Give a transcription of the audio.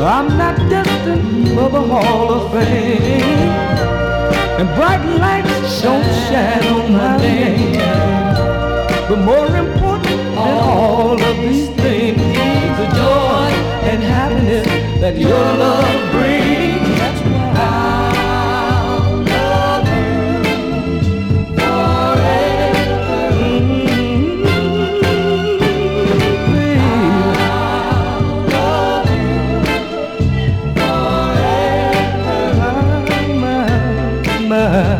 I'm not destined for the Hall of Fame, and bright lights don't shine on my name. But more important than all of these things is the joy and happiness that your love brings. That's why I'll love you forever. Baby, I'll love you forever. My